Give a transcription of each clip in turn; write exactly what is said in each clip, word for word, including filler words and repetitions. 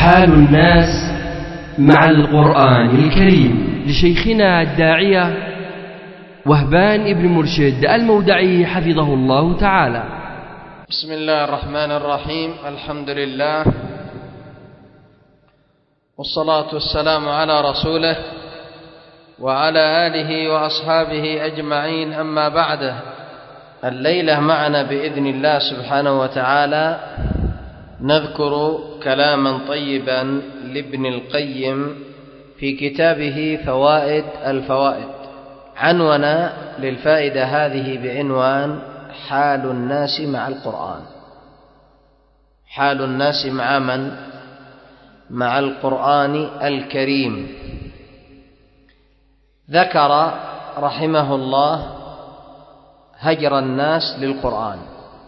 حال الناس مع القرآن الكريم لشيخنا الداعية وهبان ابن مرشد المودعي حفظه الله تعالى. بسم الله الرحمن الرحيم. الحمد لله والصلاة والسلام على رسوله وعلى آله وأصحابه أجمعين، أما بعد. الليلة معنا بإذن الله سبحانه وتعالى نذكر كلاما طيبا لابن القيم في كتابه فوائد الفوائد. عنون للفائدة هذه بعنوان حال الناس مع القرآن. حال الناس مع من؟ مع القرآن الكريم. ذكر رحمه الله هجر الناس للقرآن.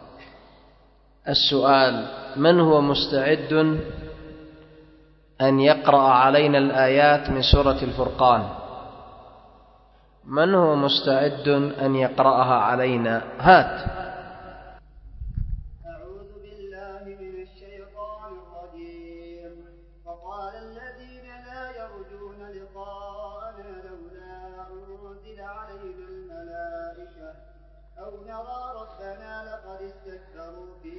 السؤال: من هو مستعد أن يقرأ علينا الآيات من سورة الفرقان؟ من هو مستعد أن يقرأها علينا؟ هات. أعوذ بالله من الشيطان الرجيم. فقال الذين لا يرجون لقاءنا لولا أنزل علينا الملائكة أو نرى ربنا لقد استكبروا في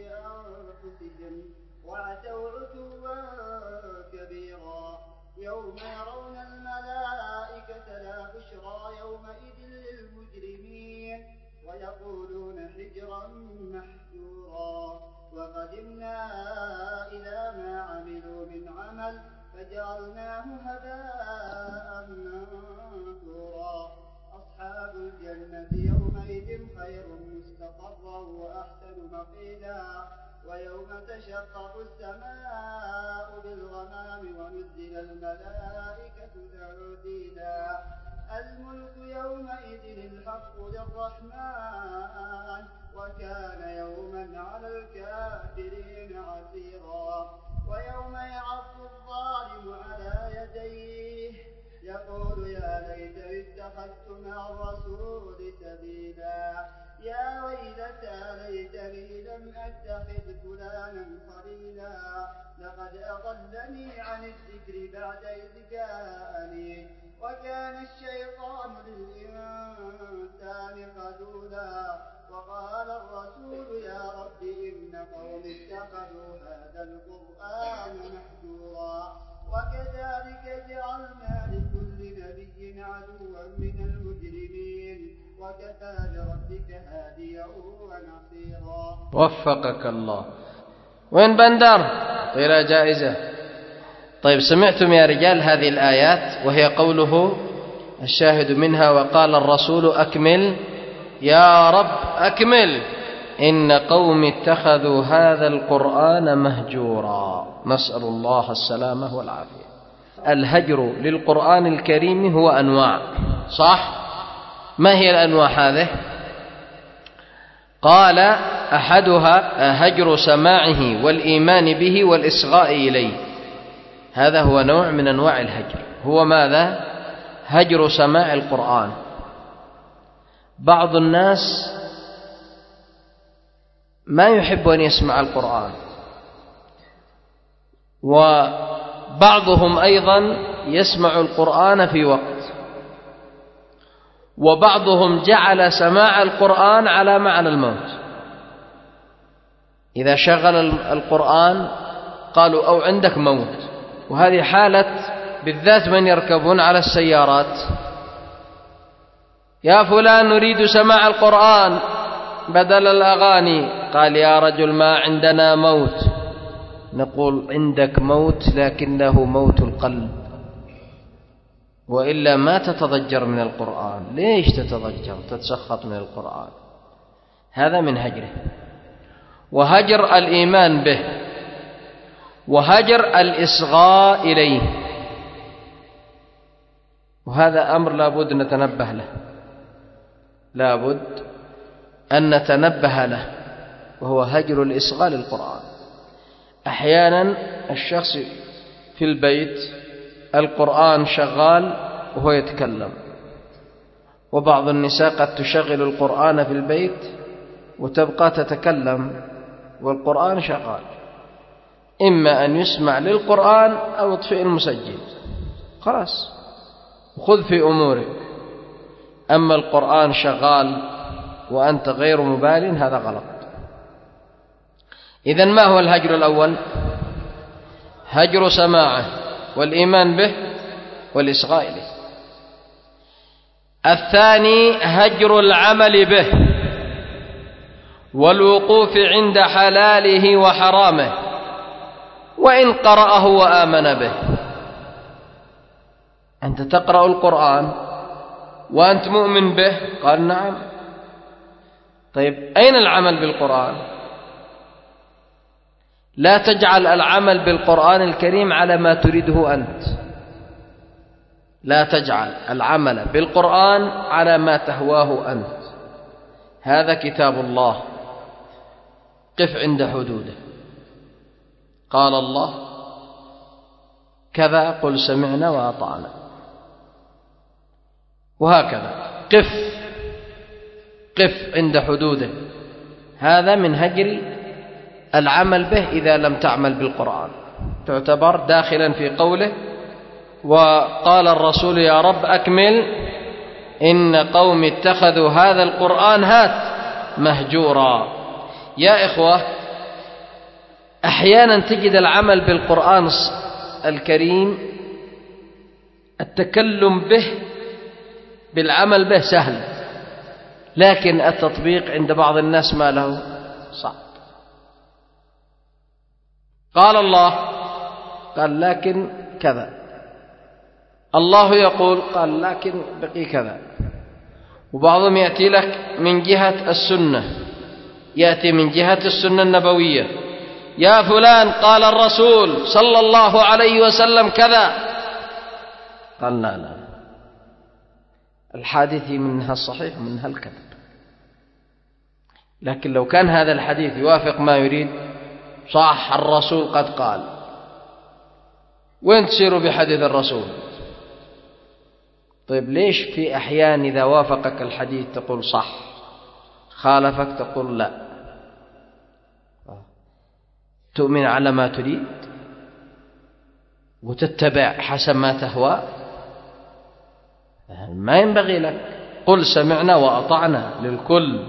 أنفسهم وعتوا عتوا كبيرا. يوم يرون الملائكة لا بشرى يومئذ للمجرمين ويقولون حجرا محجورا. وقدمنا إلى ما عملوا من عمل فجعلناه هباء منثورا. أصحاب الجنة يومئذ خير مستقرا وأحسن مقيلا. ويوم تشقق السماء بالغمام ونزل الملائكة تنزيلا. الملك يومئذ الحق للرحمن وكان يوما على الكافرين عسيرا. ويوم يعض الظالم على يديه يقول يا ليتني اتخذت مع الرسول سبيلا. يا ويلتى ليتني لم أتخذ فلانا خليلا. لقد أضلني عن الذكر بعد إذ جاءني وكان الشيطان للإنسان خذولا. وقال الرسول يا رب إن قوم اتخذوا هذا القرآن مهجورا. وكذلك جعلنا لكل نبي عدوا من المجرمين وكفى بربك هاديا ونصيرا. وفقك الله. وين بندر؟ غير جائزة. طيب، سمعتم يا رجال هذه الآيات وهي قوله الشاهد منها وقال الرسول أكمل يا رب أكمل إن قوم اتخذوا هذا القرآن مهجورا. نسأل الله السلامة والعافية. الهجر للقرآن الكريم هو أنواع، صح؟ ما هي الأنواع هذه؟ قال أحدها هجر سماعه والإيمان به والإصغاء إليه. هذا هو نوع من أنواع الهجر. هو ماذا؟ هجر سماع القرآن. بعض الناس ما يحب أن يسمع القرآن، وبعضهم أيضا يسمع القرآن في وقت، وبعضهم جعل سماع القرآن على معنى الموت. إذا شغل القرآن قالوا أو عندك موت. وهذه حالة بالذات من يركبون على السيارات. يا فلان نريد سماع القرآن بدل الأغاني. قال يا رجل ما عندنا موت. نقول عندك موت لكنه موت القلب، وإلا ما تتضجر من القرآن. ليش تتضجر تتسخط من القرآن؟ هذا من هجره. وهجر الإيمان به، وهجر الإصغاء إليه، وهذا أمر لابد نتنبه له، لابد أن نتنبه له، وهو هجر الإصغاء للقرآن. أحيانا الشخص في البيت القرآن شغال وهو يتكلم، وبعض النساء قد تشغل القرآن في البيت وتبقى تتكلم والقرآن شغال. إما أن يسمع للقرآن أو يطفئ المسجل، خلاص خذ في أمورك. أما القرآن شغال وأنت غير مبال هذا غلط. إذن ما هو الهجر الأول؟ هجر سماعه والإيمان به والإصغاء إليه. الثاني هجر العمل به والوقوف عند حلاله وحرامه وإن قرأه وآمن به. أنت تقرأ القرآن وأنت مؤمن به؟ قال نعم. طيب أين العمل بالقرآن؟ لا تجعل العمل بالقرآن الكريم على ما تريده أنت، لا تجعل العمل بالقرآن على ما تهواه أنت. هذا كتاب الله، قف عند حدوده. قال الله كذا قل سمعنا وأطعنا، وهكذا قف قف عند حدوده. هذا من هجر العمل به إذا لم تعمل بالقرآن، تعتبر داخلا في قوله وقال الرسول يا رب أكمل إن قوم اتخذوا هذا القرآن هات مهجورا. يا إخوة، أحيانا تجد العمل بالقرآن الكريم التكلم به بالعمل به سهل، لكن التطبيق عند بعض الناس ما له صعب. قال الله قال لكن كذا، الله يقول قال لكن بقي كذا. وبعضهم يأتي لك من جهة السنة، يأتي من جهة السنة النبوية، يا فلان قال الرسول صلى الله عليه وسلم كذا. قال لا لا، الحادث منها الصحيح ومنها الكذب. لكن لو كان هذا الحديث يوافق ما يريد، صح الرسول قد قال، وين تسيروا بحديث الرسول؟ طيب ليش في أحيان إذا وافقك الحديث تقول صح، خالفك تقول لا؟ تؤمن على ما تريد وتتبع حسب ما تهوى؟ ما ينبغي لك. قل سمعنا وأطعنا للكل.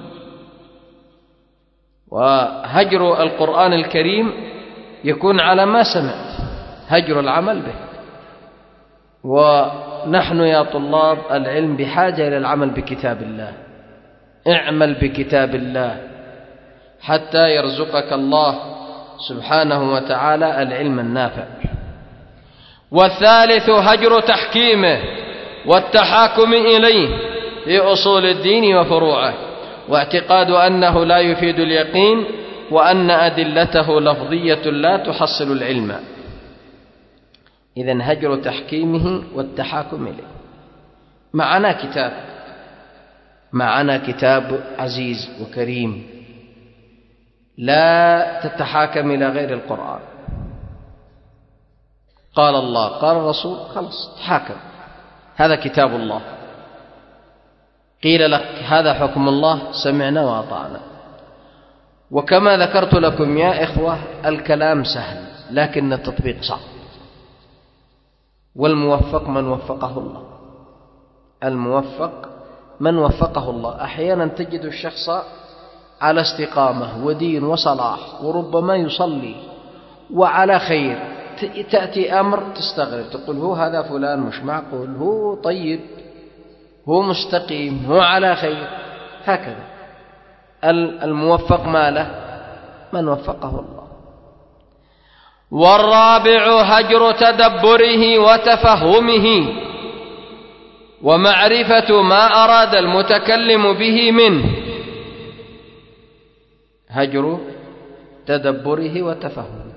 وهجر القرآن الكريم يكون على ما سمعت، هجر العمل به. ونحن يا طلاب العلم بحاجة إلى العمل بكتاب الله. اعمل بكتاب الله حتى يرزقك الله سبحانه وتعالى العلم النافع. والثالث هجر تحكيمه والتحاكم إليه في أصول الدين وفروعه، واعتقاد أنه لا يفيد اليقين وأن أدلته لفظية لا تحصل العلم. إذن هجر تحكيمه والتحاكم إليه. معنا كتاب معنا كتاب عزيز وكريم، لا تتحاكم إلى غير القرآن. قال الله قال الرسول، خلص تحاكم، هذا كتاب الله. قيل لك هذا حكم الله، سمعنا وأطعنا. وكما ذكرت لكم يا إخوة، الكلام سهل لكن التطبيق صعب. والموفق من وفقه الله، الموفق من وفقه الله. أحيانا تجد الشخص على استقامة ودين وصلاح وربما يصلي وعلى خير، تأتي أمر تستغرب، تقول هو هذا فلان مش معقول، هو طيب، هو مستقيم، هو على خير. هكذا الموفق ما له؟ من وفقه الله. والرابع هجر تدبره وتفهمه ومعرفة ما أراد المتكلم به منه. هجر تدبره وتفهمه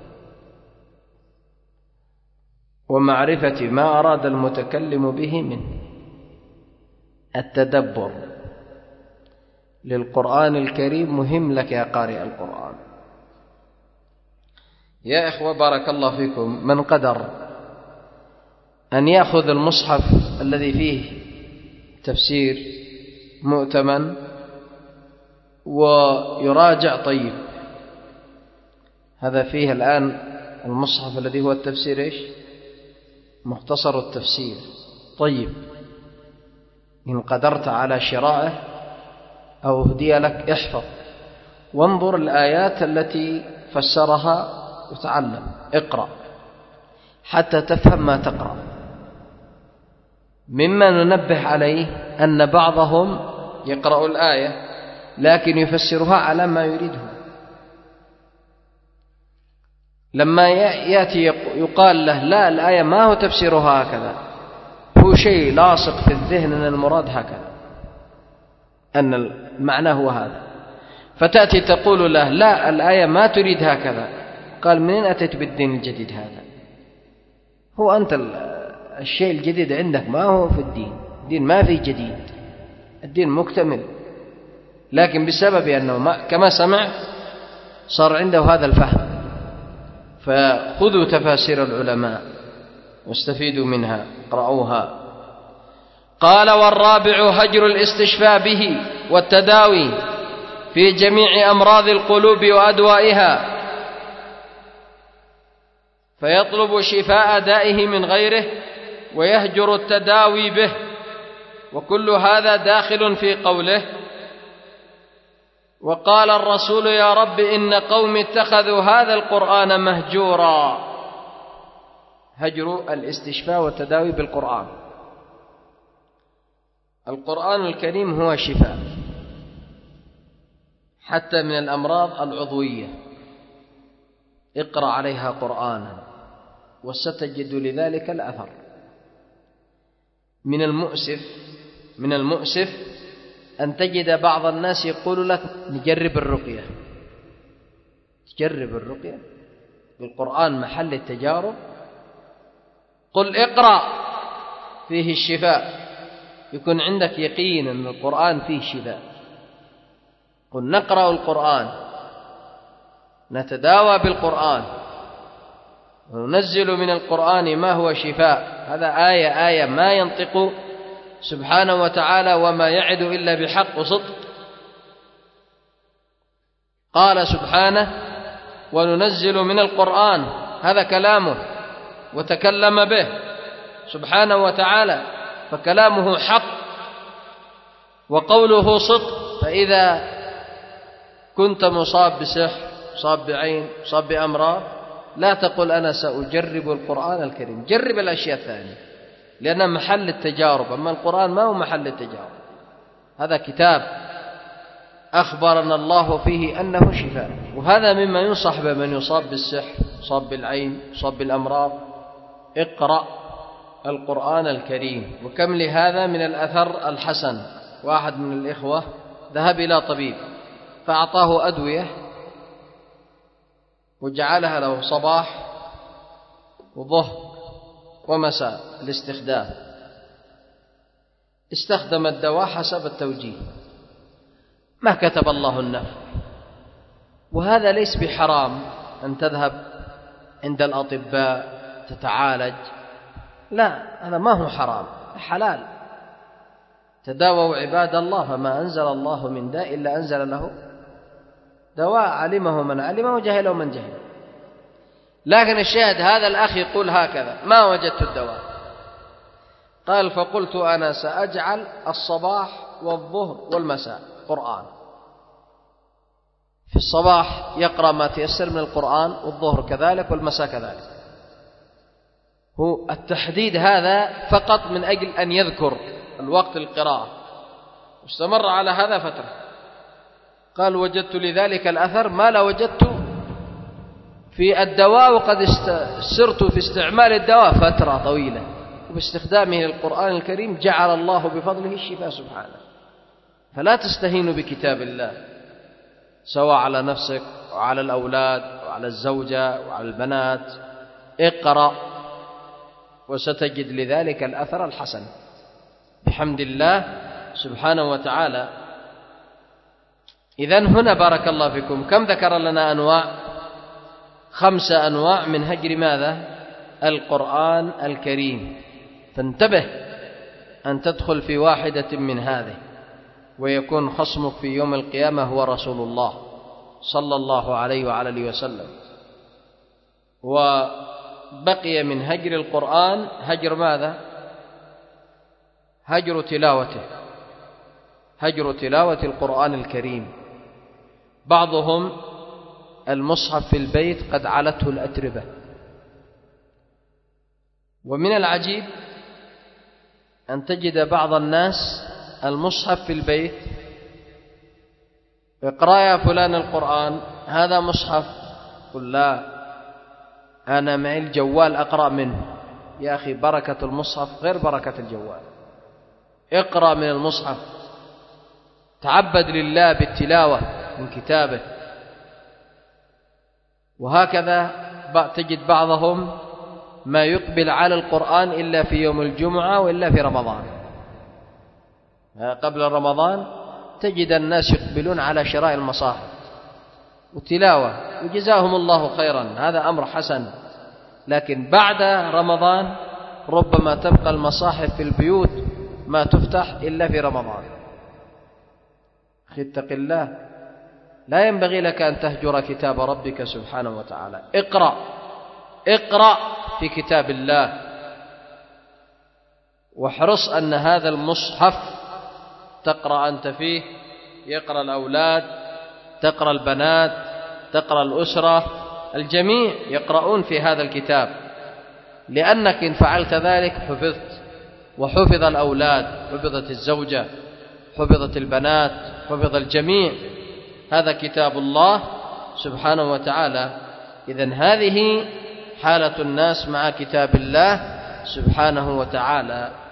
ومعرفة ما أراد المتكلم به منه. التدبر للقرآن الكريم مهم لك يا قارئ القرآن. يا إخوة بارك الله فيكم، من قدر أن يأخذ المصحف الذي فيه تفسير مؤتمن ويراجع، طيب هذا فيه الآن المصحف الذي هو التفسير إيش؟ مختصر التفسير. طيب، إن قدرت على شرائه أو هدي لك احفظ وانظر الآيات التي فسرها وتعلم، اقرأ حتى تفهم ما تقرأ. مما ننبه عليه أن بعضهم يقرأ الآية لكن يفسرها على ما يريده. لما يأتي يقال له لا، الآية ما هو تفسيرها هكذا، هو شيء لاصق في الذهن أن المراد هكذا، أن المعنى هو هذا، فتأتي تقول له لا، الآية ما تريد هكذا. قال منين أتيت بالدين الجديد هذا؟ هو أنت الشيء الجديد عندك ما هو في الدين، الدين ما في جديد، الدين مكتمل، لكن بسبب أنه ما كما سمع صار عنده هذا الفهم. فخذوا تفاسير العلماء واستفيدوا منها، اقرأوها. قال: والرابع هجر الاستشفاء به والتداوي في جميع أمراض القلوب وأدوائها، فيطلب شفاء دائه من غيره ويهجر التداوي به، وكل هذا داخل في قوله: وقال الرسول يا رب إن قوم اتخذوا هذا القرآن مهجورا. هجر الاستشفاء والتداوي بالقرآن. القرآن الكريم هو شفاء حتى من الأمراض العضوية، اقرأ عليها قرآنا وستجد لذلك الأثر. من المؤسف من المؤسف أن تجد بعض الناس يقول لك نجرب الرقية. تجرب الرقية بالقرآن محل التجارب؟ قل اقرأ فيه الشفاء، يكون عندك يقين أن القرآن فيه شفاء. قل نقرأ القرآن، نتداوى بالقرآن، وننزل من القرآن ما هو شفاء. هذا آية آية ما ينطق سبحانه وتعالى وما يعد إلا بحق وصدق. قال سبحانه: وننزل من القرآن، هذا كلامه وتكلم به سبحانه وتعالى، فكلامه حق وقوله صدق. فإذا كنت مصاب بسحر، مصاب بعين، مصاب بأمراض، لا تقل أنا سأجرب القرآن الكريم، جرب الأشياء الثانية، لأنه محل التجارب. أما القرآن ما هو محل التجارب، هذا كتاب أخبرنا الله فيه أنه شفاء. وهذا مما ينصح بمن يصاب بالسحر، يصاب بالعين، يصاب بالأمراض: اقرأ القرآن الكريم. وكم لهذا من الأثر الحسن. واحد من الإخوة ذهب إلى طبيب فأعطاه أدوية وجعلها له صباح وظهر ومساء الاستخدام. استخدم الدواء حسب التوجيه، ما كتب الله النفع. وهذا ليس بحرام أن تذهب عند الأطباء تتعالج، لا، هذا ما هو حرام، حلال. تداووا عباد الله، فما أنزل الله من داء إلا أنزل له دواء، علمه من علمه وجهله من جهله. لكن الشاهد هذا الأخ يقول هكذا: ما وجدت الدواء. قال: فقلت أنا سأجعل الصباح والظهر والمساء قرآن. في الصباح يقرأ ما تيسر من القرآن، والظهر كذلك، والمساء كذلك. هو التحديد هذا فقط من أجل أن يذكر الوقت القراءة. واستمر على هذا فترة. قال: وجدت لذلك الأثر ما لا وجدت في الدواء، وقد سرت في استعمال الدواء فترة طويلة، وباستخدامه للقرآن الكريم جعل الله بفضله الشفاء سبحانه. فلا تستهينوا بكتاب الله، سواء على نفسك وعلى الأولاد وعلى الزوجة وعلى البنات. اقرأ وستجد لذلك الأثر الحسن بحمد الله سبحانه وتعالى. إذن هنا بارك الله فيكم كم ذكر لنا أنواع؟ خمسة أنواع من هجر ماذا؟ القرآن الكريم. فانتبه أن تدخل في واحدة من هذه، ويكون خصمك في يوم القيامة هو رسول الله صلى الله عليه وعلى آله وسلم. وبقي من هجر القرآن هجر ماذا؟ هجر تلاوته، هجر تلاوة القرآن الكريم. بعضهم المصحف في البيت قد علته الأتربة. ومن العجيب أن تجد بعض الناس المصحف في البيت، اقرأ يا فلان القرآن، هذا مصحف، قل لا أنا معي الجوال أقرأ منه. يا أخي بركة المصحف غير بركة الجوال. اقرأ من المصحف، تعبد لله بالتلاوة من كتابه. وهكذا تجد بعضهم ما يقبل على القرآن إلا في يوم الجمعة وإلا في رمضان. قبل رمضان تجد الناس يقبلون على شراء المصاحف وتلاوة، وجزاهم الله خيرا، هذا أمر حسن. لكن بعد رمضان ربما تبقى المصاحف في البيوت ما تفتح إلا في رمضان. أخي اتق الله، لا ينبغي لك أن تهجر كتاب ربك سبحانه وتعالى. اقرأ اقرأ في كتاب الله، واحرص أن هذا المصحف تقرأ أنت فيه، يقرأ الأولاد، تقرأ البنات، تقرأ الأسرة، الجميع يقرؤون في هذا الكتاب، لأنك إن فعلت ذلك حفظت، وحفظ الأولاد، حفظت الزوجة، حفظت البنات، حفظ الجميع. هذا كتاب الله سبحانه وتعالى. إذن هذه حالة الناس مع كتاب الله سبحانه وتعالى.